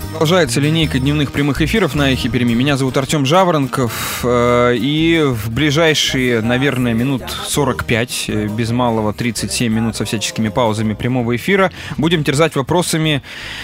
Продолжается линейка дневных прямых эфиров на Эхе Перми. Меня зовут Артем Жаворонков. И в ближайшие, наверное, минут 45, без малого 37 минут со всяческими паузами прямого эфира, будем терзать вопросами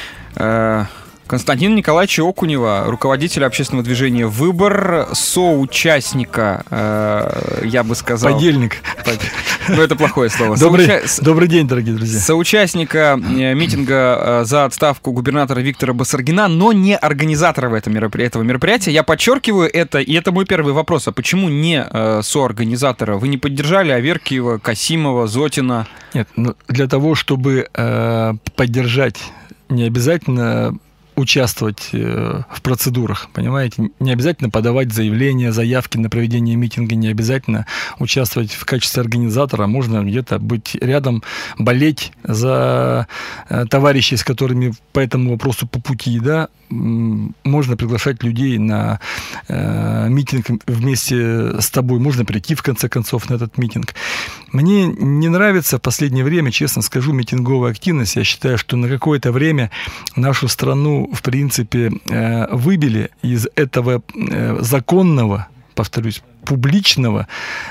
Константина Николаевича Окунева, руководителя общественного движения «Выбор», соучастника, я бы сказал... Подельник. Ну, это плохое слово. Добрый день, дорогие друзья. Соучастника митинга за отставку губернатора Виктора Басаргина, но не организатора этого мероприятия. Я подчеркиваю это, и это мой первый вопрос. А почему не соорганизатора? Вы не поддержали Аверкиева, Касимова, Зотина? Нет, для того, чтобы поддержать, не обязательно участвовать в процедурах, понимаете? Не обязательно подавать заявления, заявки на проведение митинга, не обязательно участвовать в качестве организатора, можно где-то быть рядом, болеть за товарищей, с которыми по этому вопросу по пути, да, можно приглашать людей на митинг вместе с тобой, можно прийти, в конце концов, на этот митинг. Мне не нравится в последнее время, честно скажу, митинговая активность. Я считаю, что на какое-то время нашу страну, в принципе, выбили из этого законного, повторюсь, публичного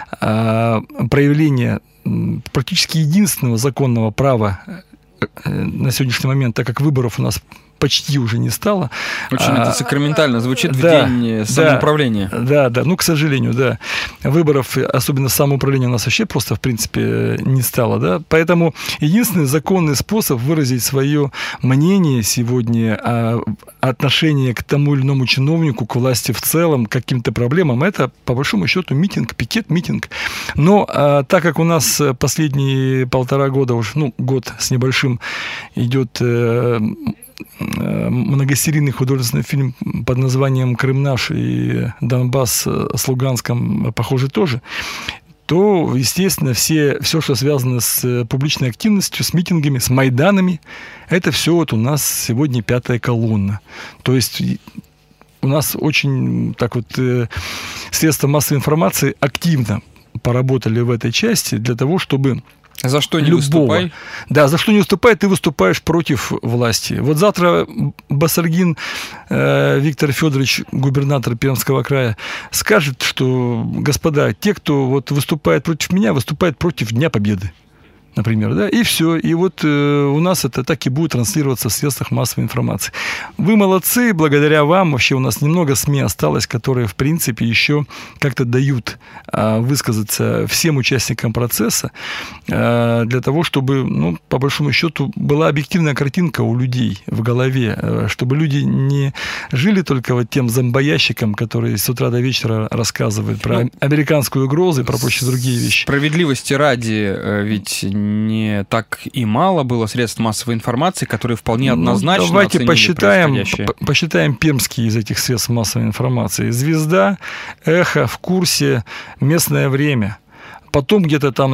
проявления практически единственного законного права на сегодняшний момент, так как выборов у нас почти уже не стало. Очень это сакраментально звучит в день самоуправления. Да, к сожалению, да. Выборов, особенно самоуправления, у нас вообще просто, в принципе, не стало, да. Поэтому единственный законный способ выразить свое мнение сегодня о отношении к тому или иному чиновнику, к власти в целом, к каким-то проблемам, это, по большому счету, митинг, пикет-митинг. Но так как у нас последние 1,5 года, уже, год с небольшим, идет многосерийный художественный фильм под названием «Крым наш» и «Донбасс с Луганском», похоже, тоже, то, естественно, все, что связано с публичной активностью, с митингами, с майданами, это все вот у нас сегодня 5-я колонна. То есть у нас очень так вот средства массовой информации активно поработали в этой части для того, чтобы... За что не выступай? Да, за что не выступай, ты выступаешь против власти. Вот завтра Басаргин Виктор Федорович, губернатор Пермского края, скажет, что, господа, те, кто вот выступает против меня, выступают против Дня Победы, например, да, и все. И вот у нас это так и будет транслироваться в средствах массовой информации. Вы молодцы, благодаря вам вообще у нас немного СМИ осталось, которые, в принципе, еще как-то дают высказаться всем участникам процесса для того, чтобы, по большому счету, была объективная картинка у людей в голове, чтобы люди не жили только вот тем зомбоящиком, который с утра до вечера рассказывает про американскую угрозу и про прочие другие вещи. Справедливости ради, ведь не так и мало было средств массовой информации, которые вполне однозначно давайте оценили посчитаем пермские из этих средств массовой информации. «Звезда», «Эхо», «В курсе», «Местное время». Потом где-то там,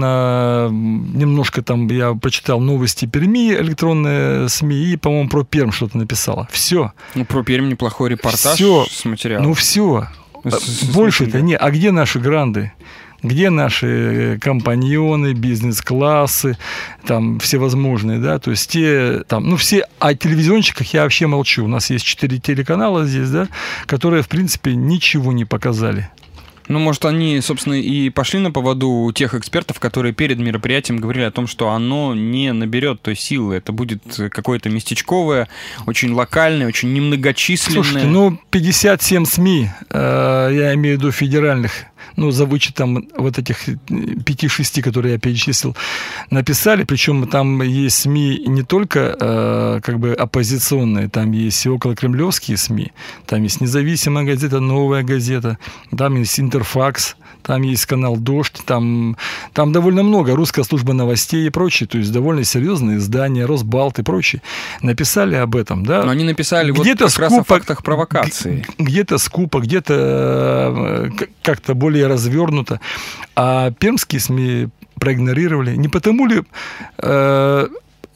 немножко там я прочитал «Новости Перми», электронные СМИ, и, по-моему, про Пермь что-то написала. Все. Про Пермь неплохой репортаж с материалом. Все. Больше-то нет. А где наши гранды? Где наши компаньоны, бизнес-классы, там всевозможные, да, то есть те, там, все, о телевизионщиках я вообще молчу. У нас есть 4 телеканала здесь, да, которые, в принципе, ничего не показали. Может, они, собственно, и пошли на поводу у тех экспертов, которые перед мероприятием говорили о том, что оно не наберет той силы. Это будет какое-то местечковое, очень локальное, очень немногочисленное. Слушайте, 57 СМИ, я имею в виду федеральных, за вычетом вот этих 5-6, которые я перечислил, написали. Причем там есть СМИ не только оппозиционные, там есть и околокремлевские СМИ, там есть независимая газета, «Новая газета», там есть «Интерфакс», там есть канал «Дождь», там довольно много, «Русская служба новостей» и прочее, то есть довольно серьезные издания, «Росбалт» и прочее, написали об этом, да. Но они написали где-то как раз о фактах провокации. Где-то скупо, где-то как-то более развернуто, а пермские СМИ проигнорировали. Не потому ли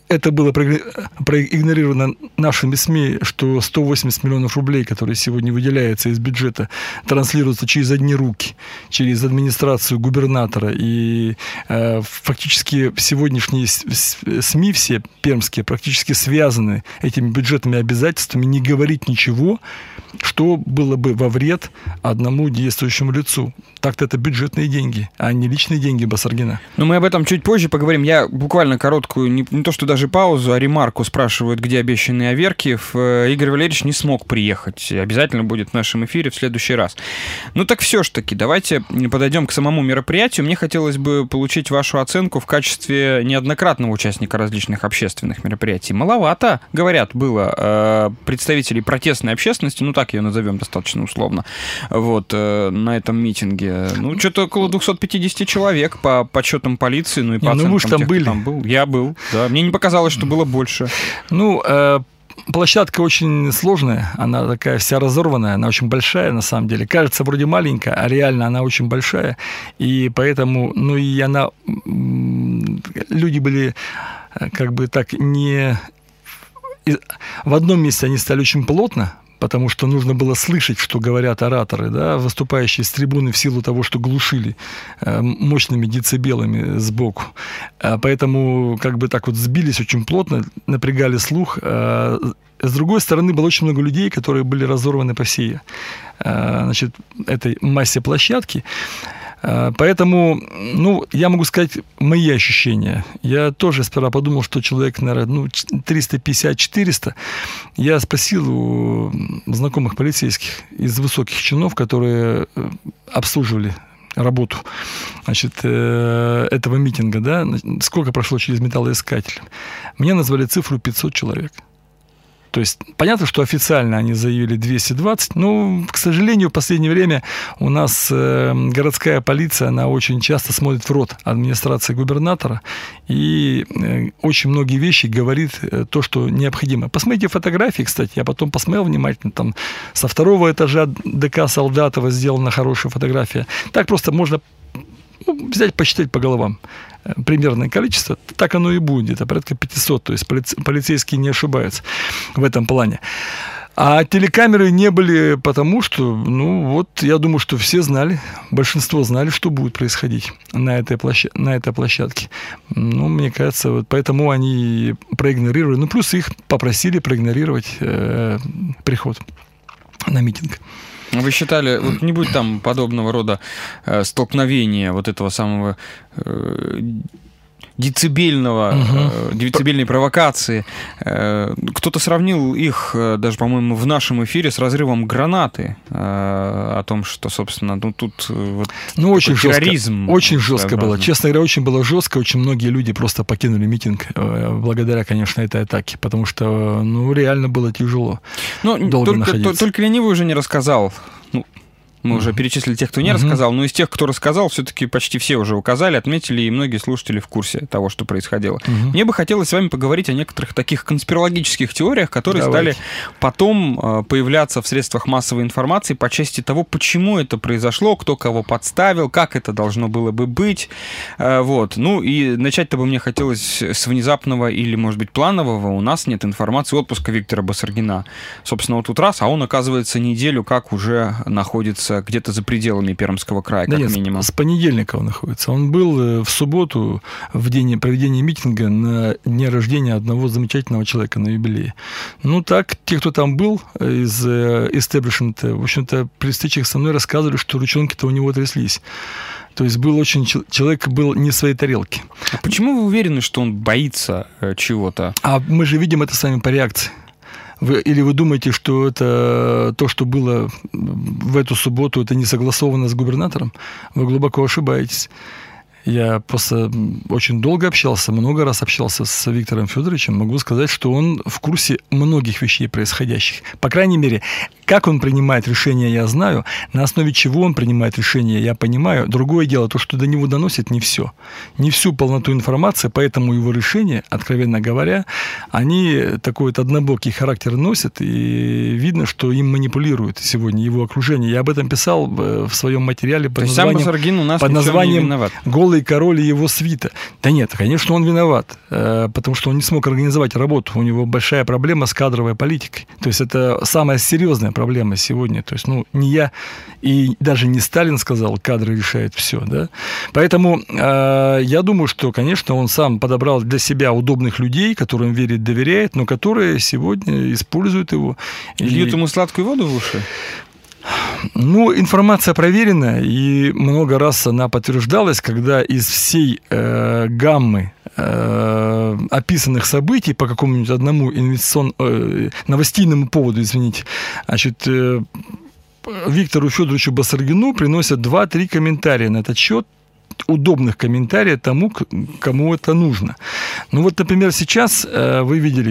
это было проигнорировано нашими СМИ, что 180 миллионов рублей, которые сегодня выделяются из бюджета, транслируются через одни руки, через администрацию губернатора. И фактически сегодняшние СМИ все пермские практически связаны этими бюджетными обязательствами не говорить ничего, что было бы во вред одному действующему лицу. Так-то это бюджетные деньги, а не личные деньги Басаргина. Но мы об этом чуть позже поговорим. Я буквально короткую, не то что даже паузу, а ремарку спрашивают, где обещанный Аверкиев. Игорь Валерьевич не смог приехать. Обязательно будет в нашем эфире в следующий раз. Ну так все ж таки, давайте подойдем к самому мероприятию. Мне хотелось бы получить вашу оценку в качестве неоднократного участника различных общественных мероприятий. Маловато, говорят, было представителей протестной общественности, ну так ее назовем достаточно условно, вот, на этом митинге. Ну, что-то около 250 человек по подсчетам полиции, ну и по оценкам вы же там тех, были. кто там был. Я был, да. Мне не показалось, что было больше. Ну, площадка очень сложная, она такая вся разорванная, она очень большая на самом деле. Кажется, вроде маленькая, а реально она очень большая. И поэтому, ну и она... Люди были как бы так не... В одном месте они стали очень плотно, потому что нужно было слышать, что говорят ораторы, да, выступающие с трибуны в силу того, что глушили мощными децибелами сбоку. Поэтому как бы так вот сбились очень плотно, напрягали слух. С другой стороны, было очень много людей, которые были разорваны по всей, значит, этой массе площадки. Поэтому, ну, я могу сказать мои ощущения. Я тоже сперва подумал, что человек, наверное, 350-400. Я спросил у знакомых полицейских из высоких чинов, которые обслуживали работу, значит, этого митинга, да, сколько прошло через металлоискатель. Мне назвали цифру 500 человек. То есть, понятно, что официально они заявили 220, но, к сожалению, в последнее время у нас городская полиция, она очень часто смотрит в рот администрации губернатора и очень многие вещи говорит то, что необходимо. Посмотрите фотографии, кстати, я потом посмотрел внимательно, там со второго этажа ДК Солдатова сделана хорошая фотография. Так просто можно взять, посчитать по головам примерное количество, так оно и будет, где-то порядка 500, то есть полицейские не ошибаются в этом плане. А телекамеры не были потому, что, ну вот, я думаю, что все знали, большинство знали, что будет происходить на этой площадке. Ну, мне кажется, вот поэтому они проигнорировали, ну, плюс их попросили проигнорировать приход на митинг. Вы считали, вот не будет там подобного рода столкновения вот этого самого децибельной провокации. Кто-то сравнил их, даже, по-моему, в нашем эфире с разрывом гранаты, о том, что, собственно, ну, тут вот очень терроризм. Жестко, очень жестко было. Честно говоря, очень было жестко. Очень многие люди просто покинули митинг благодаря, конечно, этой атаке, потому что, ну, реально было тяжело. Только ленивый уже не рассказал. Мы уже перечислили тех, кто не рассказал, но из тех, кто рассказал, все-таки почти все уже указали, отметили, и многие слушатели в курсе того, что происходило. Мне бы хотелось с вами поговорить о некоторых таких конспирологических теориях, которые стали потом появляться в средствах массовой информации по части того, почему это произошло, кто кого подставил, как это должно было бы быть. Вот. Ну и начать-то бы мне хотелось с внезапного или, может быть, планового. У нас нет информации отпуска Виктора Басаргина. Собственно, вот тут раз, а он, оказывается, неделю как уже находится где-то за пределами Пермского края, как минимум. С понедельника он находится. Он был в субботу, в день проведения митинга, на дне рождения одного замечательного человека на юбилее. Ну так, те, кто там был из истеблишмента, в общем-то, при встречах со мной рассказывали, что ручонки-то у него тряслись. То есть человек был не в своей тарелке. А почему вы уверены, что он боится чего-то? А мы же видим это с вами по реакции. Или вы думаете, что это то, что было в эту субботу, это не согласовано с губернатором? Вы глубоко ошибаетесь. Я просто очень долго общался, много раз общался с Виктором Федоровичем. Могу сказать, что он в курсе многих вещей происходящих. По крайней мере, Как он принимает решения, я знаю. На основе чего он принимает решения, я понимаю. Другое дело, то, что до него доносит, не все. Не всю полноту информации, поэтому его решения, откровенно говоря, они такой вот однобокий характер носят, и видно, что им манипулируют сегодня его окружение. Я об этом писал в своем материале под названием «Голый король и его свита». Да нет, конечно, он виноват, потому что он не смог организовать работу. У него большая проблема с кадровой политикой. То есть это самая серьезная проблема сегодня. То есть, не я и даже не Сталин сказал, кадры решают все. Да? Поэтому я думаю, что, конечно, он сам подобрал для себя удобных людей, которым верит, доверяет, но которые сегодня используют его. Льют ему сладкую воду в уши? Информация проверена, и много раз она подтверждалась, когда из всей гаммы описанных событий по какому-нибудь одному новостийному поводу, значит, Виктору Федоровичу Басаргину приносят 2-3 комментария на этот счет, удобных комментариев тому, кому это нужно. Например, сейчас вы видели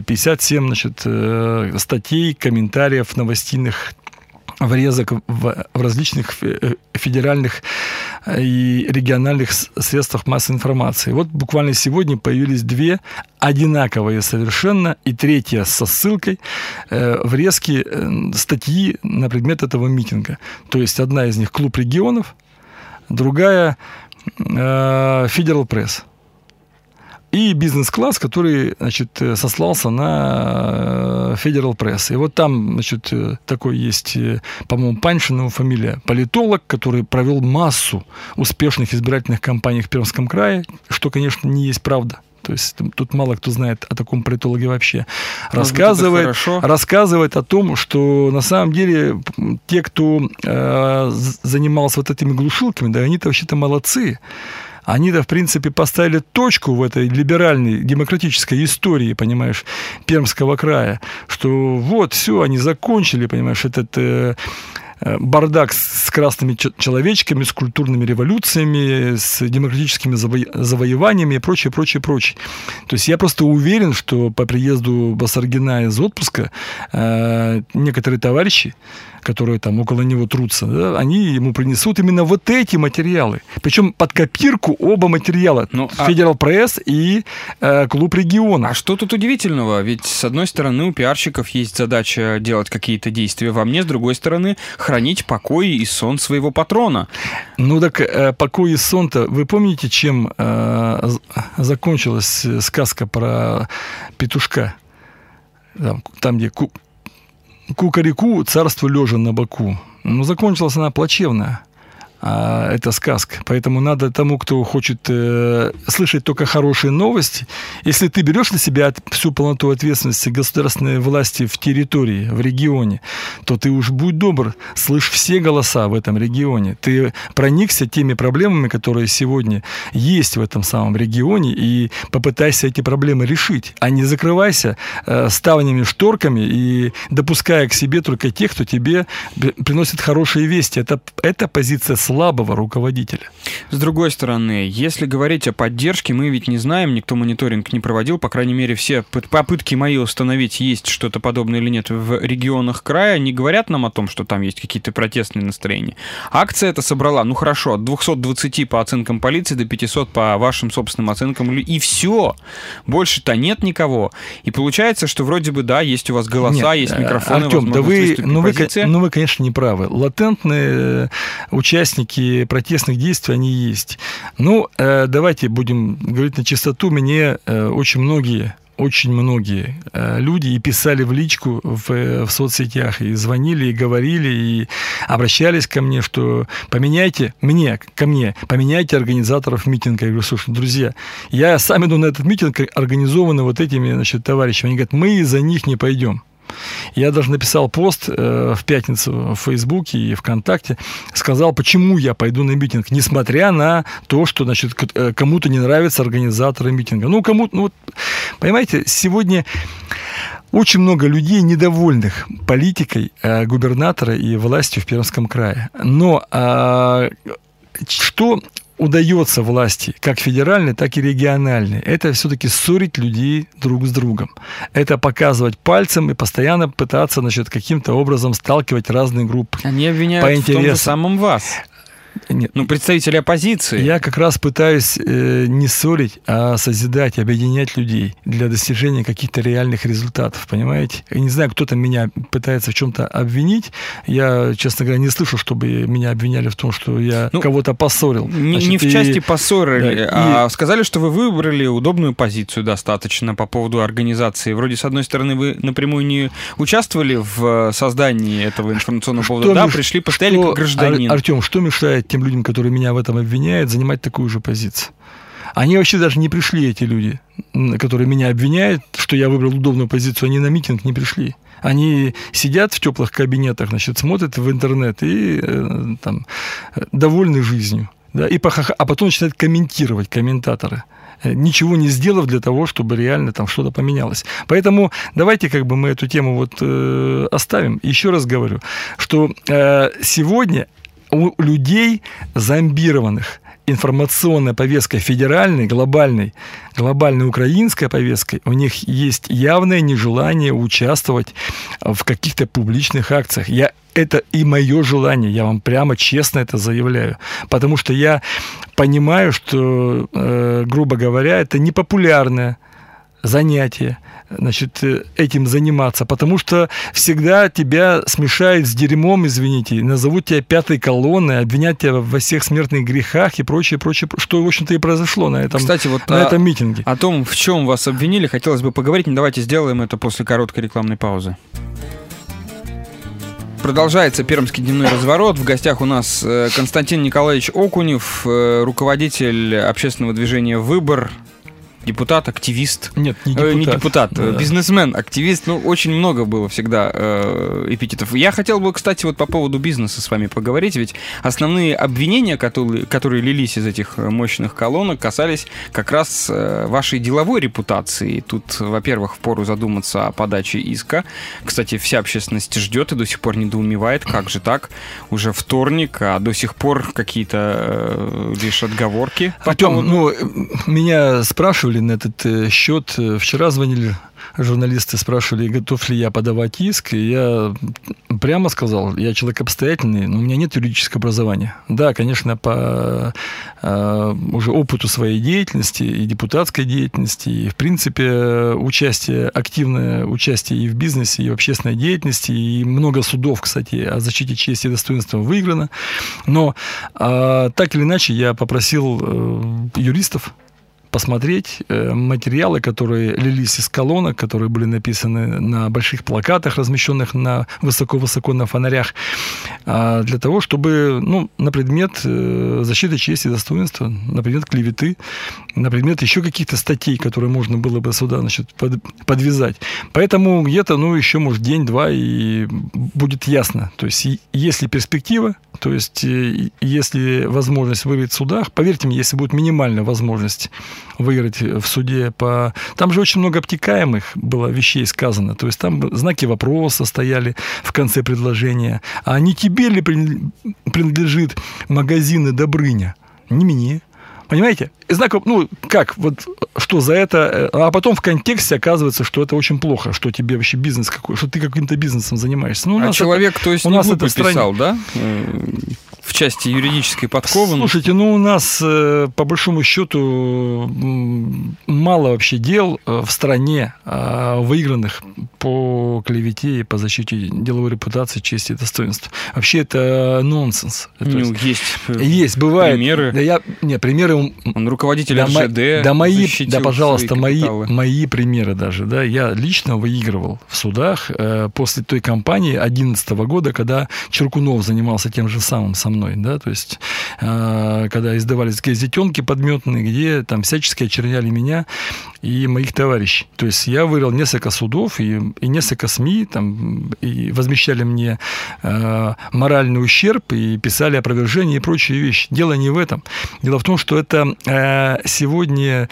57, статей, комментариев новостейных врезок в различных федеральных и региональных средствах массовой информации. Вот буквально сегодня появились 2 одинаковые совершенно, и 3 со ссылкой врезки статьи на предмет этого митинга. То есть одна из них «Клуб регионов», другая «Федерал Пресс». И бизнес-класс, который, значит, сослался на Federal Press. И вот там, значит, такой есть, по-моему, Паншин его фамилия, политолог, который провел массу успешных избирательных кампаний в Пермском крае, что, конечно, не есть правда. То есть тут мало кто знает о таком политологе вообще. Рассказывает о том, что на самом деле те, кто занимался вот этими глушилками, да, они-то вообще-то молодцы. Они-то, в принципе, поставили точку в этой либеральной демократической истории, понимаешь, Пермского края, что вот, все, они закончили, понимаешь, этот бардак с красными человечками, с культурными революциями, с демократическими завоеваниями и прочее, прочее, прочее. То есть я просто уверен, что по приезду Басаргина из отпуска некоторые товарищи, которые там около него трутся, да, они ему принесут именно вот эти материалы. Причем под копирку оба материала. Federal Press и Клуб регионов. А что тут удивительного? Ведь, с одной стороны, у пиарщиков есть задача делать какие-то действия во мне, с другой стороны, хранить покой и сон своего патрона. Покой и сон-то... Вы помните, чем закончилась сказка про петушка? Там где... Кукареку, царство лежа на боку. Закончилась она плачевно. Это сказка. Поэтому надо тому, кто хочет слышать только хорошие новости, если ты берешь на себя всю полноту ответственности государственной власти в территории, в регионе, то ты уж будь добр, слышь все голоса в этом регионе. Ты проникся теми проблемами, которые сегодня есть в этом самом регионе, и попытайся эти проблемы решить, а не закрывайся ставнями, шторками и допуская к себе только тех, кто тебе приносит хорошие вести. Это позиция слабого руководителя. С другой стороны, если говорить о поддержке, мы ведь не знаем, никто мониторинг не проводил, по крайней мере, все попытки мои установить, есть что-то подобное или нет в регионах края, не говорят нам о том, что там есть какие-то протестные настроения. Акция эта собрала, хорошо, от 220 по оценкам полиции до 500 по вашим собственным оценкам, и все. Больше-то нет никого. И получается, что вроде бы, да, есть у вас голоса, есть микрофоны, Артем, вы, конечно, не правы. Латентные участники протестных действий, они есть. Давайте будем говорить на чистоту. Мне очень многие люди и писали в личку в соцсетях, и звонили, и говорили, и обращались ко мне, что поменяйте организаторов митинга. Я говорю, слушай, друзья, я сам иду на этот митинг, организованный вот этими, значит, товарищами. Они говорят, мы из-за них не пойдем. Я даже написал пост в пятницу в Фейсбуке и ВКонтакте, сказал, почему я пойду на митинг, несмотря на то, что, значит, кому-то не нравятся организаторы митинга. Понимаете, сегодня очень много людей, недовольных политикой губернатора и властью в Пермском крае. Но что удается власти, как федеральной, так и региональной, это все-таки ссорить людей друг с другом. Это показывать пальцем и постоянно пытаться, значит, каким-то образом сталкивать разные группы. Они обвиняют в том же самом вас. Нет. Представители оппозиции. Я как раз пытаюсь не ссорить, а созидать, объединять людей для достижения каких-то реальных результатов, понимаете? Я не знаю, кто-то меня пытается в чем-то обвинить. Я, честно говоря, не слышу, чтобы меня обвиняли в том, что я кого-то поссорил. Не в части поссорили, а сказали, что вы выбрали удобную позицию достаточно по поводу организации. Вроде, с одной стороны, вы напрямую не участвовали в создании этого информационного повода, да, пришли, постояли как гражданин. Артем, что мешает тем людям, которые меня в этом обвиняют, занимать такую же позицию? Они вообще даже не пришли, эти люди, которые меня обвиняют, что я выбрал удобную позицию, они на митинг не пришли. Они сидят в теплых кабинетах, значит, смотрят в интернет и там довольны жизнью. Да, а потом начинают комментировать, комментаторы, ничего не сделав для того, чтобы реально там что-то поменялось. Поэтому давайте как бы мы эту тему вот оставим. Еще раз говорю, что сегодня у людей зомбированных информационной повесткой федеральной, глобальной украинской повесткой, у них есть явное нежелание участвовать в каких-то публичных акциях. Это и мое желание, я вам прямо честно это заявляю. Потому что я понимаю, что, грубо говоря, это непопулярное занятие, значит, этим заниматься, потому что всегда тебя смешают с дерьмом, извините, назовут тебя пятой колонной, обвинят тебя во всех смертных грехах и прочее, что, в общем-то, и произошло на этом, кстати, вот на этом митинге. О том, в чем вас обвинили, хотелось бы поговорить, но давайте сделаем это после короткой рекламной паузы. Продолжается Пермский дневной разворот. В гостях у нас Константин Николаевич Окунев, руководитель общественного движения «Выбор», депутат, активист. Нет, не депутат, бизнесмен, активист. Очень много было всегда эпитетов. Я хотел бы, кстати, вот по поводу бизнеса с вами поговорить, ведь основные обвинения, которые лились из этих мощных колонок, касались как раз вашей деловой репутации. Тут, во-первых, впору задуматься о подаче иска. Кстати, вся общественность ждет и до сих пор недоумевает, как же так? Уже вторник, а до сих пор какие-то лишь отговорки. Артем, меня спрашивали на этот счет. Вчера звонили журналисты, спрашивали, готов ли я подавать иск. И я прямо сказал, я человек обстоятельный, но у меня нет юридического образования. Да, конечно, по уже опыту своей деятельности и депутатской деятельности, и, в принципе, активное участие и в бизнесе, и в общественной деятельности, и много судов, кстати, о защите чести и достоинства выиграно. Но так или иначе я попросил юристов посмотреть материалы, которые лились из колонок, которые были написаны на больших плакатах, размещенных высоко-высоко на фонарях, для того, чтобы, на предмет защиты чести и достоинства, на предмет клеветы, на предмет еще каких-то статей, которые можно было бы сюда, значит, подвязать. Поэтому где-то, еще, может, день-два, и будет ясно. То есть, есть ли перспектива, то есть, если возможность выиграть в судах, поверьте мне, если будет минимальная возможность выиграть в суде Там же очень много обтекаемых было вещей сказано, то есть там знаки вопроса стояли в конце предложения. А не тебе ли принадлежит магазин Добрыня? Не мне. Понимаете? Знаков, что за это, а потом в контексте оказывается, что это очень плохо, что тебе вообще бизнес какой, что ты каким-то бизнесом занимаешься. Человек, то есть, не глупо писал, да? В части юридической подкованности. Слушайте, у нас, по большому счету, мало вообще дел в стране, выигранных по клевете и по защите деловой репутации, чести и достоинства. Вообще это нонсенс. Есть, бывает. Примеры? Примеры. Он руководитель РЖД. Пожалуйста, мои примеры даже. Да, я лично выигрывал в судах после той кампании 2011 года, когда Черкунов занимался тем же самым со мной. Да, то есть, когда издавались газетенки подметные, где там всячески очерняли меня и моих товарищей. То есть, я выиграл несколько судов и несколько СМИ там, и возмещали мне моральный ущерб и писали опровержения и прочие вещи. Дело не в этом. Дело в том, что это сегодня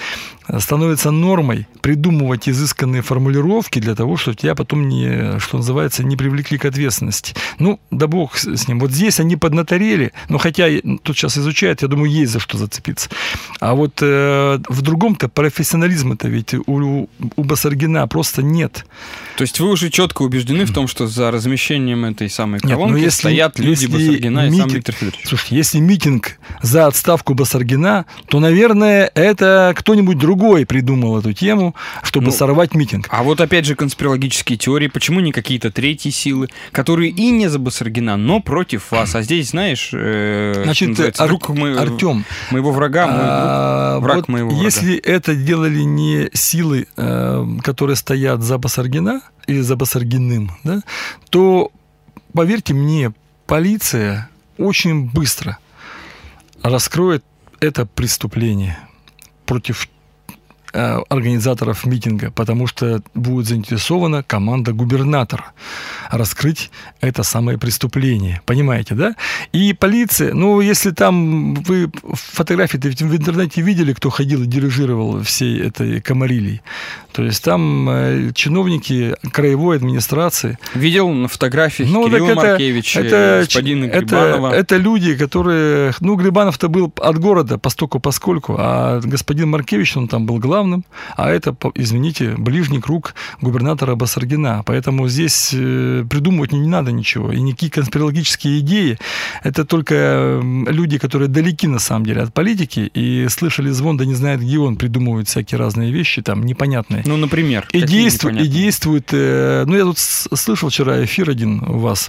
становится нормой придумывать изысканные формулировки для того, чтобы тебя потом, что называется, не привлекли к ответственности. Ну, да бог с ним. Вот здесь они поднаторели, но хотя тут сейчас изучают, я думаю, есть за что зацепиться. А вот в другом-то профессионализма-то ведь у Басаргина просто нет. То есть вы уже четко убеждены в том, что за размещением этой самой колонки стоят люди Басаргина и сам Виктор Федорович? Слушайте, если митинг за отставку Басаргина, то, наверное, это кто-нибудь другой придумал эту тему, чтобы сорвать митинг. А вот опять же конспирологические теории, почему не какие-то третьи силы, которые и не за Басаргина, но против вас. А здесь, знаешь, значит, Артем, моего врага, враг вот моего врага. Если это делали не силы, которые стоят за Басаргина или за Басаргиным, да, то, поверьте мне, полиция очень быстро раскроет это преступление против организаторов митинга, потому что будет заинтересована команда губернатора раскрыть это самое преступление. Понимаете, да? И полиция, ну, если там вы фотографии в интернете видели, кто ходил и дирижировал всей этой камарилией, то есть там чиновники краевой администрации. Видел на фотографиях Кирилла Маркевича, господина Грибанова. Это люди, которые... Ну, Грибанов-то был от города, постольку-поскольку, а господин Маркевич, он там был главным, а это, извините, ближний круг губернатора Басаргина. Поэтому здесь придумывать не надо ничего. И никакие конспирологические идеи, это только люди, которые далеки на самом деле от политики и слышали звон, да не знают, где он, придумывают всякие разные вещи, там, непонятные. Ну, например. И действует... Ну, я тут слышал вчера эфир один у вас,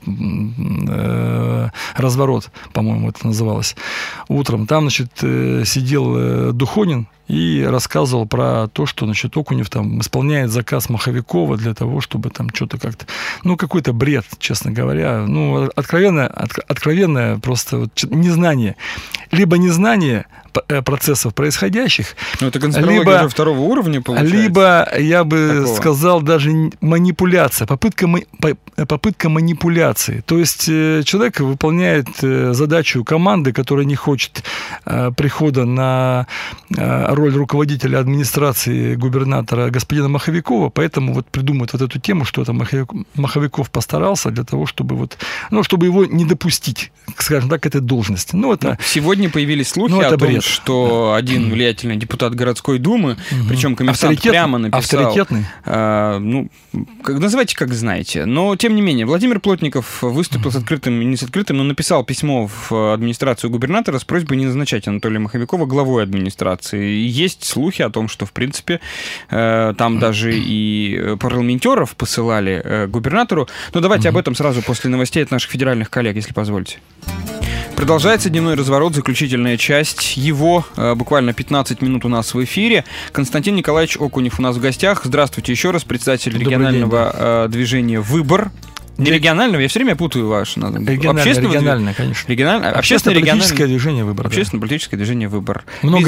«Разворот», по-моему, это называлось, утром. Там, значит, сидел Духонин и рассказывал про то, что, значит, Окунев там исполняет заказ Маховикова для того, чтобы там что-то как-то... Ну, какой-то бред, честно говоря. Ну, откровенное просто вот незнание. Либо незнание процессов происходящих. Ну, это конспирология уже второго уровня, получается. Либо, я бы сказал, даже манипуляция, попытка манипуляции. То есть человек выполняет задачу команды, которая не хочет прихода на роль руководителя администрации губернатора господина Маховикова, поэтому вот придумывает вот эту тему, что там Маховиков постарался для того, чтобы вот, ну, чтобы его не допустить, скажем так, к этой должности. Ну, это... Сегодня появились слухи о том, что один влиятельный депутат городской думы, причем «Коммерсант» прямо написал... Авторитетный? Ну, называйте, как знаете. Но, тем не менее, Владимир Плотников выступил с открытым, не с открытым, но написал письмо в администрацию губернатора с просьбой не назначать Анатолия Маховикова главой администрации. И есть слухи о том, что, в принципе, там даже и парламентеров посылали губернатору. Но давайте об этом сразу после новостей от наших федеральных коллег, если позволите. Продолжается дневной разворот, заключительная часть его. Буквально 15 минут у нас в эфире. Константин Николаевич Окунев у нас в гостях. Здравствуйте еще раз, председатель регионального движения «Выбор». Не регионального, я все время путаю ваше название. Региональное, конечно. Общественно-политическое движение «Выбор». Общественно-политическое движение «Выбор».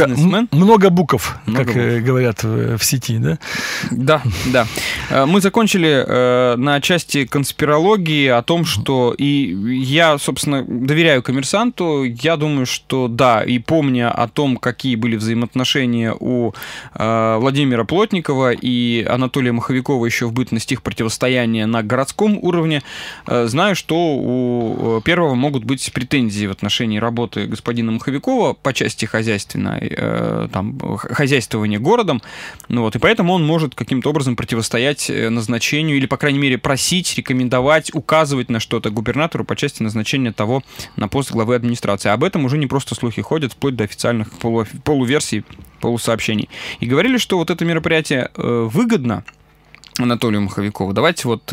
Много букв, как говорят в сети, да? Да, да. Мы закончили на части конспирологии о том, что... И я, собственно, доверяю «Коммерсанту». Я думаю, что да, и помня о том, какие были взаимоотношения у Владимира Плотникова и Анатолия Маховикова еще в бытность их противостояния на городском уровне, знаю, что у первого могут быть претензии в отношении работы господина Маховикова по части хозяйственной, там, хозяйствования городом, ну вот, и поэтому он может каким-то образом противостоять назначению или, по крайней мере, просить, рекомендовать, указывать на что-то губернатору по части назначения того на пост главы администрации. Об этом уже не просто слухи ходят, вплоть до официальных полуверсий, полусообщений. И говорили, что вот это мероприятие выгодно Анатолию Маховикову. Давайте вот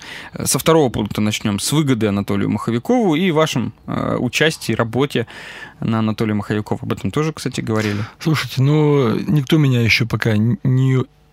со второго пункта начнем, с выгоды Анатолию Маховикову и вашем участии, работе на Анатолия Маховикова. Об этом тоже, кстати, говорили. Слушайте, ну, никто меня еще пока не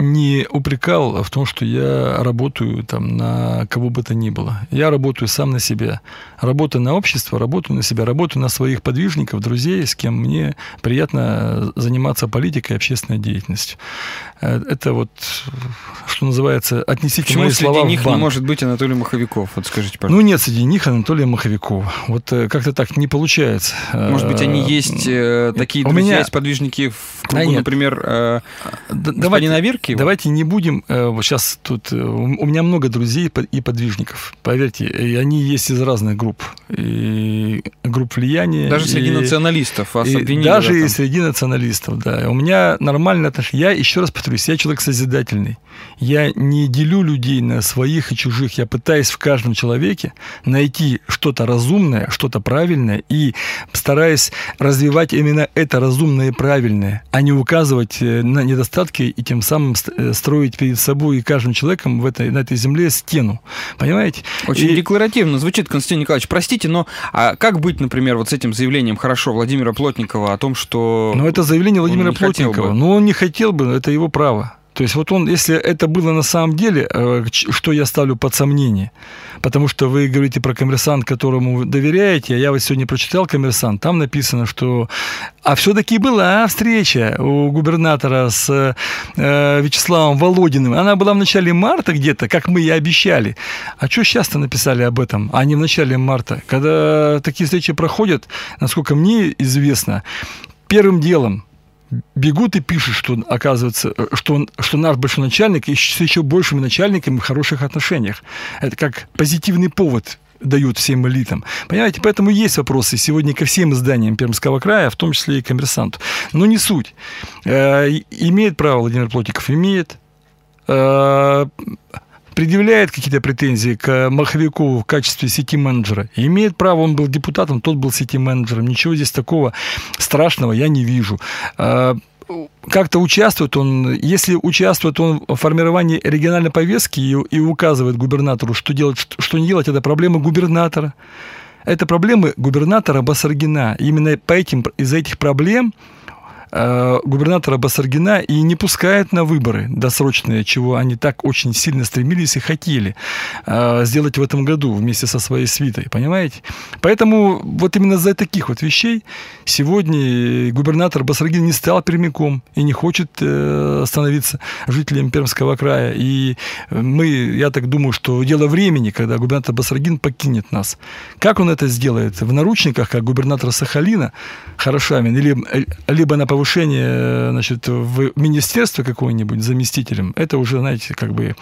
не упрекал в том, что я работаю там на кого бы то ни было. Я работаю сам на себя. Работаю на общество, работаю на себя, работаю на своих подвижников, друзей, с кем мне приятно заниматься политикой и общественной деятельностью. Это вот, что называется, отнесите мои слова в банк. Почему среди них не может быть Анатолий Маховиков? Вот скажите, пожалуйста. Ну, нет среди них Анатолия Маховикова. Вот как-то так не получается. Может быть, они есть такие друзья, есть подвижники в кругу, например, господина Авирки? Давайте не будем... Сейчас тут... У меня много друзей и подвижников. Поверьте, и они есть из разных групп. И групп влияния. Даже среди националистов вас обвинили. Даже и среди националистов, да. У меня нормально отношение. Я, еще раз повторюсь, я человек созидательный. Я не делю людей на своих и чужих. Я пытаюсь в каждом человеке найти что-то разумное, что-то правильное, и стараюсь развивать именно это разумное и правильное, а не указывать на недостатки и тем самым строить перед собой и каждым человеком на этой земле стену. Понимаете? Очень декларативно звучит, Константин Николаевич. Простите, но как быть, например, вот с этим заявлением Владимира Плотникова о том, что... Ну, это заявление Владимира Плотникова. Ну, он не хотел бы, это его право. То есть вот он, если это было на самом деле, что я ставлю под сомнение, потому что вы говорите про «Коммерсант», которому вы доверяете, а я вот сегодня прочитал «Коммерсант», там написано, что... А все-таки была встреча у губернатора с Вячеславом Володиным. Она была в начале марта где-то, как мы и обещали. А что сейчас-то написали об этом, а не в начале марта? Когда такие встречи проходят, насколько мне известно, первым делом бегут и пишут, что, оказывается, что наш большой начальник с еще большими начальниками в хороших отношениях. Это как позитивный повод дают всем элитам. Понимаете, поэтому есть вопросы сегодня ко всем изданиям Пермского края, в том числе и «Коммерсанту». Но не суть. Имеет право Владимир Плотников? Имеет. Предъявляет какие-то претензии к Маховикову в качестве сети-менеджера. Имеет право, он был депутатом, тот был сети-менеджером. Ничего здесь такого страшного я не вижу. Как-то участвует он, если участвует он в формировании региональной повестки и указывает губернатору, что делать, что не делать, это проблема губернатора. Это проблемы губернатора Басаргина. Именно из-за этих проблем губернатора Басаргина и не пускает на выборы досрочные, чего они так очень сильно стремились и хотели сделать в этом году вместе со своей свитой, понимаете? Поэтому вот именно из-за таких вот вещей сегодня губернатор Басаргин не стал пермяком и не хочет становиться жителем Пермского края. И я так думаю, что дело времени, когда губернатор Басаргин покинет нас. Как он это сделает? В наручниках, как губернатор Сахалина Хорошавин, либо на повышение, значит, в министерство какое-нибудь заместителем, это уже, знаете, как бы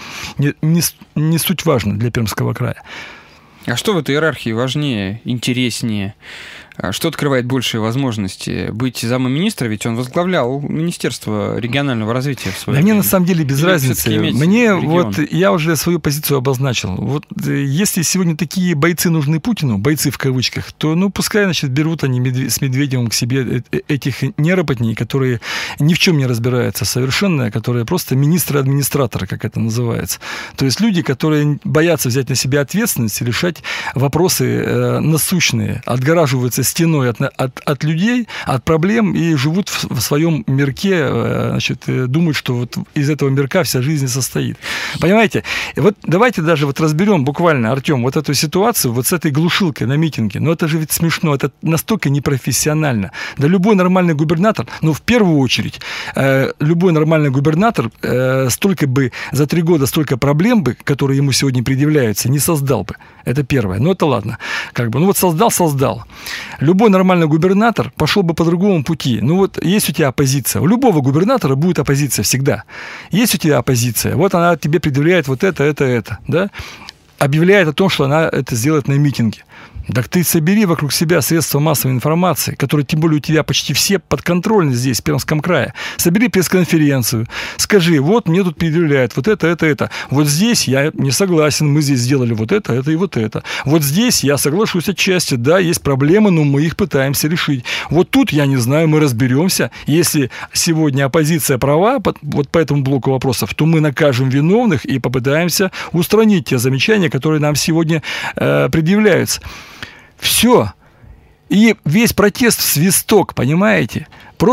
не суть важно для Пермского края. А что в этой иерархии важнее, интереснее? Что открывает большие возможности? Быть замминистра, ведь он возглавлял Министерство регионального развития в свое время. Мне на самом деле без разницы. Мне вот, я уже свою позицию обозначил. Вот если сегодня такие бойцы нужны Путину, бойцы в кавычках, то пускай, значит, берут они с Медведевым к себе этих неработней, которые ни в чем не разбираются совершенно, которые просто министры-администраторы, как это называется. То есть люди, которые боятся взять на себя ответственность и решать вопросы насущные, отгораживаются стеной от людей, от проблем и живут в своем мирке, значит, думают, что вот из этого мирка вся жизнь состоит. Понимаете? Вот давайте даже вот разберем буквально, Артем, вот эту ситуацию вот с этой глушилкой на митинге. Но это же ведь смешно, это настолько непрофессионально. Да любой нормальный губернатор, в первую очередь, любой нормальный губернатор столько бы за 3 года столько проблем бы, которые ему сегодня предъявляются, не создал бы. Это первое. Это ладно. Вот создал. Любой нормальный губернатор пошел бы по другому пути. Есть у тебя оппозиция. У любого губернатора будет оппозиция всегда. Есть у тебя оппозиция. Вот она тебе предъявляет вот это, да? Объявляет о том, что она это сделает на митинге. Так ты собери вокруг себя средства массовой информации, которые, тем более, у тебя почти все подконтрольны здесь, в Пермском крае. Собери пресс-конференцию, скажи, вот мне тут предъявляют вот это. Вот здесь я не согласен, мы здесь сделали вот это и вот это. Вот здесь я соглашусь отчасти, да, есть проблемы, но мы их пытаемся решить. Вот тут, я не знаю, мы разберемся. Если сегодня оппозиция права вот по этому блоку вопросов, то мы накажем виновных и попытаемся устранить те замечания, которые нам сегодня предъявляются. Все. И весь протест в свисток, понимаете? Просто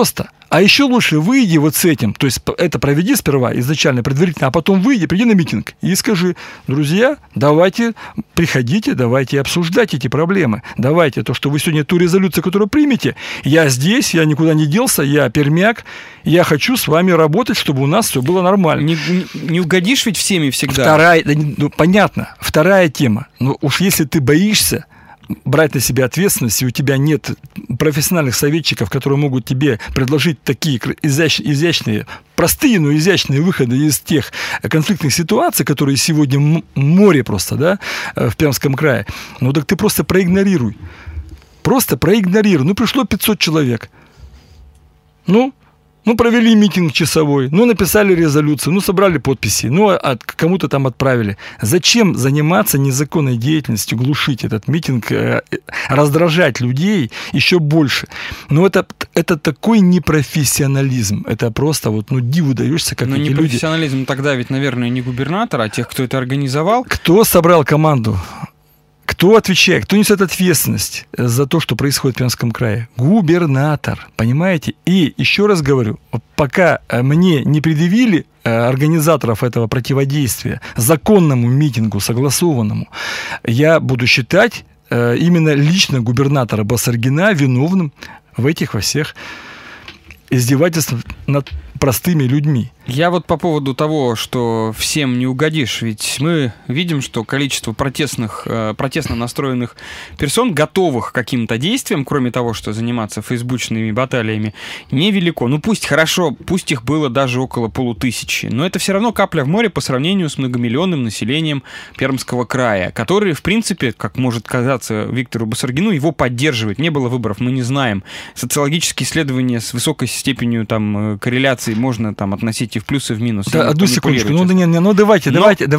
А еще лучше выйди вот с этим, то есть это проведи сперва изначально, предварительно, а потом выйди, приди на митинг и скажи: друзья, давайте, приходите, давайте обсуждать эти проблемы, давайте то, что вы сегодня ту резолюцию, которую примете, я здесь, я никуда не делся, я пермяк, я хочу с вами работать, чтобы у нас все было нормально. Не угодишь ведь всеми всегда. Вторая, понятно, вторая тема, но уж если ты боишься брать на себя ответственность, и у тебя нет профессиональных советчиков, которые могут тебе предложить такие изящные, простые, но изящные выходы из тех конфликтных ситуаций, которые сегодня море просто, да, в Пермском крае, ну так ты просто проигнорируй. Просто проигнорируй. Ну, пришло 500 человек. Ну, провели митинг часовой, написали резолюцию, собрали подписи, кому-то там отправили. Зачем заниматься незаконной деятельностью, глушить этот митинг, раздражать людей еще больше? Это такой непрофессионализм. Это просто диву даешься, как эти люди. Но непрофессионализм тогда ведь, наверное, не губернатора, а тех, кто это организовал. Кто собрал команду? Кто отвечает, кто несет ответственность за то, что происходит в Пермском крае? Губернатор, понимаете? И еще раз говорю, пока мне не предъявили организаторов этого противодействия законному митингу, согласованному, я буду считать именно лично губернатора Басаргина виновным во всех издевательствах над простыми людьми. Я по поводу того, что всем не угодишь, ведь мы видим, что количество протестно настроенных персон, готовых к каким-то действиям, кроме того, что заниматься фейсбучными баталиями, невелико. Пусть их было даже около 500, но это все равно капля в море по сравнению с многомиллионным населением Пермского края, который, в принципе, как может казаться Виктору Басаргину, его поддерживает. Не было выборов, мы не знаем. Социологические исследования с высокой степенью корреляции можно относить и в плюсы, и в минусы. Да, одну секундочку. Давайте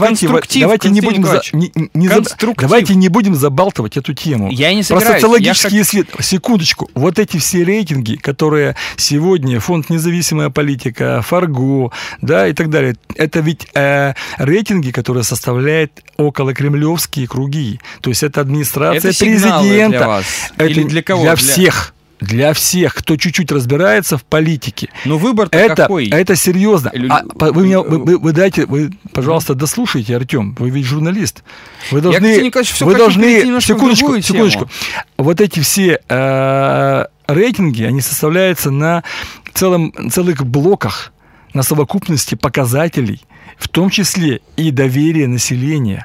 не будем забалтывать эту тему. Я не собираюсь. Про социологические исследования. Секундочку. Вот эти все рейтинги, которые сегодня Фонд «Независимая политика», Фарго, да, и так далее, это ведь рейтинги, которые составляют околокремлевские круги. То есть это администрация президента. Для вас? Или для кого? Для всех. Для всех, кто чуть-чуть разбирается в политике. Но выбор-то какой? Это серьезно. Вы, пожалуйста, дослушайте, Артем. Вы ведь журналист. Вы должны... Секундочку. Вот эти все рейтинги, они составляются на целых блоках, на совокупности показателей, в том числе и доверие населения,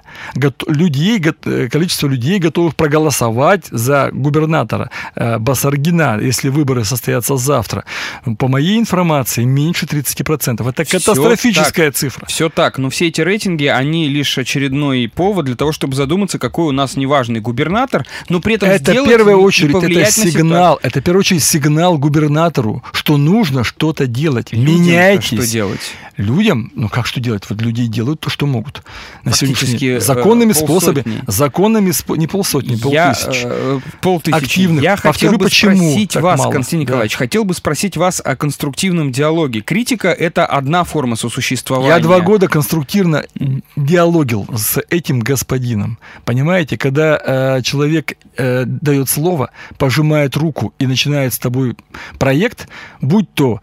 количество людей, готовых проголосовать за губернатора Басаргина, если выборы состоятся завтра. По моей информации, меньше 30%. Это катастрофическая цифра. Все так, но все эти рейтинги, они лишь очередной повод для того, чтобы задуматься, какой у нас неважный губернатор, но при этом это сделать в первую очередь это сигнал. Это в первую очередь сигнал губернатору, что нужно что-то делать. Меняйтесь. Что делать? Людям, как что делать? Вот люди делают то, что могут. На сегодняшний законными способами. Законными, не полсотни, 5000. Активных. Я хотел бы спросить вас, Константин Николаевич, о конструктивном диалоге. Критика — это одна форма сосуществования. Я 2 года конструктивно диалогил с этим господином. Понимаете, когда человек дает слово, пожимает руку и начинает с тобой проект, будь то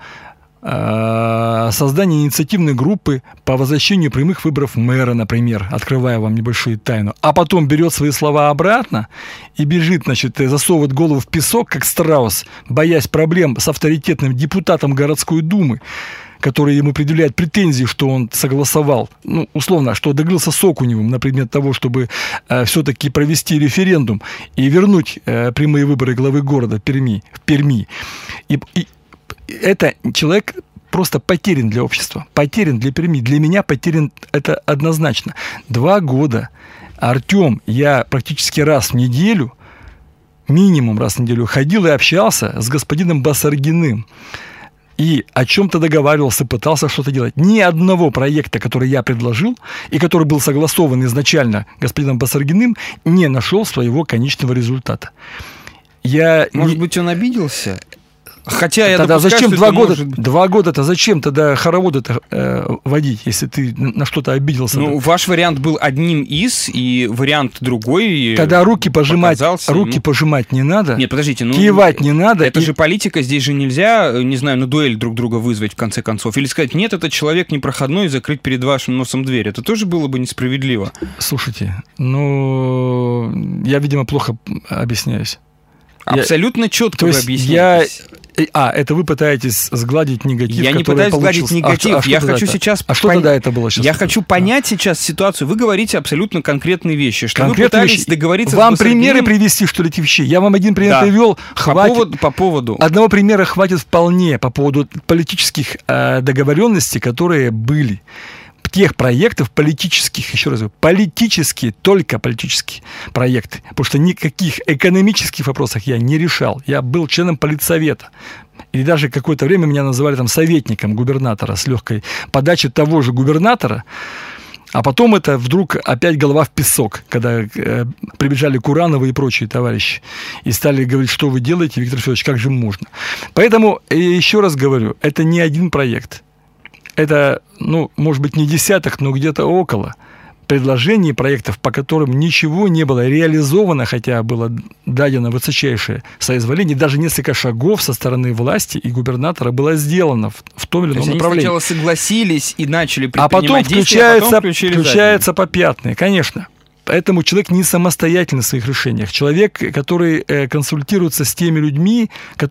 создание инициативной группы по возвращению прямых выборов мэра, например, открывая вам небольшую тайну, а потом берет свои слова обратно и бежит, засовывает голову в песок, как страус, боясь проблем с авторитетным депутатом городской думы, который ему предъявляет претензии, что он согласовал, условно, что договорился с Окуневым на предмет того, чтобы все-таки провести референдум и вернуть прямые выборы главы города в Перми. И это человек просто потерян для общества, потерян для Перми. Для меня потерян это однозначно. 2 года, Артем, я практически минимум раз в неделю ходил и общался с господином Басаргиным. И о чем-то договаривался, пытался что-то делать. Ни одного проекта, который я предложил, и который был согласован изначально господином Басаргиным, не нашел своего конечного результата. Может быть, он обиделся? Хотя я тогда допускаю, зачем что 2 года? Может... 2 года-то зачем тогда хороводы-то водить, если ты на что-то обиделся? Ну, ваш вариант был одним из, и вариант другой. Тогда руки пожимать не надо. Нет, подождите, кивать не надо. Это же политика, здесь же нельзя, не знаю, на дуэль друг друга вызвать в конце концов. Или сказать, нет, этот человек непроходной, и закрыть перед вашим носом дверь. Это тоже было бы несправедливо. Слушайте, я, видимо, плохо объясняюсь. Абсолютно четко вы объясняетесь. Это вы пытаетесь сгладить негатив, я не пытаюсь сгладить негатив, я хочу сейчас... А что тогда это было сейчас? Я хочу понять сейчас ситуацию. Вы говорите абсолютно конкретные вещи, что вы пытались вещи. Договориться вам с Басаргиным... примеры привести, что ли, эти вещи? Я вам один пример привел. Хватит. По поводу... Одного примера хватит вполне по поводу политических договоренностей, которые были. Тех проектов политических, еще раз говорю, только политические проекты, потому что никаких экономических вопросов я не решал. Я был членом политсовета. И даже какое-то время меня называли там советником губернатора с легкой подачи того же губернатора. А потом это вдруг опять голова в песок, когда прибежали Курановы и прочие товарищи. И стали говорить, что вы делаете, Виктор Федорович, как же можно. Поэтому, еще раз говорю, это не один проект. Это, может быть, не десяток, но где-то около предложений, проектов, по которым ничего не было реализовано, хотя было дадено высочайшее соизволение, даже несколько шагов со стороны власти и губернатора было сделано в том или ином направлении. Они сначала согласились и начали а предпринимать потом включается попятные, конечно. Поэтому человек не самостоятельный в своих решениях. Человек, который консультируется с теми людьми,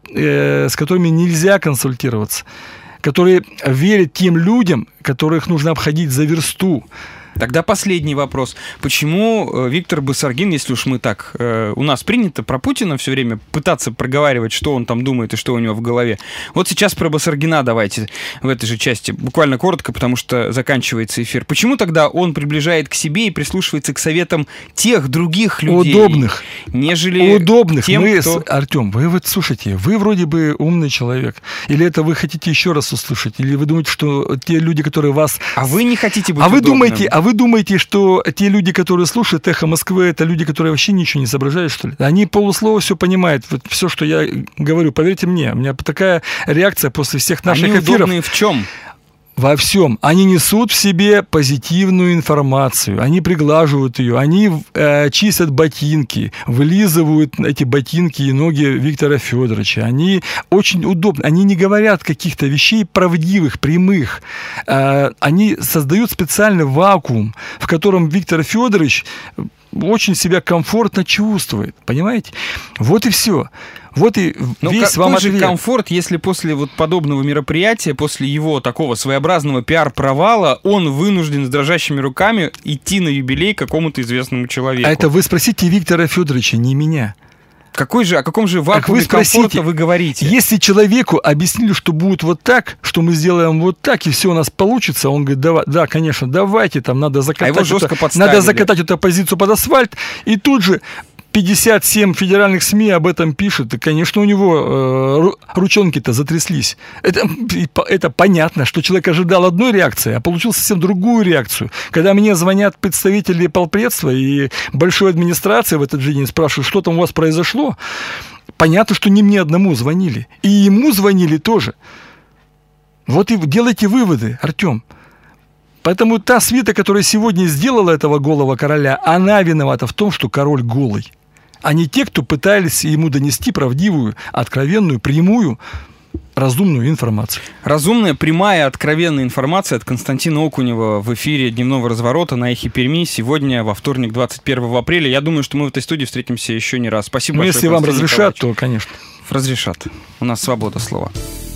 с которыми нельзя консультироваться, которые верят тем людям, которых нужно обходить за версту. Тогда последний вопрос. Почему Виктор Басаргин, если уж мы так... у нас принято про Путина все время пытаться проговаривать, что он там думает и что у него в голове. Вот сейчас про Басаргина давайте в этой же части. Буквально коротко, потому что заканчивается эфир. Почему тогда он приближает к себе и прислушивается к советам тех других людей? Удобных. Нежели тем, кто... Артем, вы вот слушайте, вы вроде бы умный человек. Или это вы хотите еще раз услышать? Или вы думаете, что те люди, которые вас... А вы не хотите быть удобным? А вы думаете, что те люди, которые слушают «Эхо Москвы», это люди, которые вообще ничего не соображают, что ли? Они полуслова все понимают. Вот все, что я говорю, поверьте мне, у меня такая реакция после всех наших эфиров. Они удобные в чем? Во всем. Они несут в себе позитивную информацию, они приглаживают ее, они чистят ботинки, вылизывают эти ботинки и ноги Виктора Федоровича. Они очень удобны. Они не говорят каких-то вещей правдивых, прямых. Они создают специальный вакуум, в котором Виктор Федорович очень себя комфортно чувствует. Понимаете? Вот и все. Вот и весь вам ответ. Какой же комфорт, если после вот подобного мероприятия, после его такого своеобразного пиар-провала, он вынужден с дрожащими руками идти на юбилей какому-то известному человеку? А это вы спросите Виктора Федоровича, не меня. О каком же вакууме комфорта вы говорите? Если человеку объяснили, что будет вот так, что мы сделаем вот так, и все у нас получится, он говорит, да, конечно, давайте, там надо закатать эту оппозицию под асфальт, и тут же 57 федеральных СМИ об этом пишут, и, конечно, у него ручонки-то затряслись. Это понятно, что человек ожидал одной реакции, а получил совсем другую реакцию. Когда мне звонят представители полпредства и большой администрации в этот же день, спрашивают, что там у вас произошло, понятно, что не мне одному звонили. И ему звонили тоже. Вот и делайте выводы, Артем. Поэтому та свита, которая сегодня сделала этого голого короля, она виновата в том, что король голый. А не те, кто пытались ему донести правдивую, откровенную, прямую, разумную информацию. Разумная, прямая, откровенная информация от Константина Окунева в эфире «Дневного разворота» на Эхе Перми сегодня, во вторник, 21 апреля. Я думаю, что мы в этой студии встретимся еще не раз. Спасибо большое. Если вам разрешат, то, конечно. Разрешат. У нас свобода слова.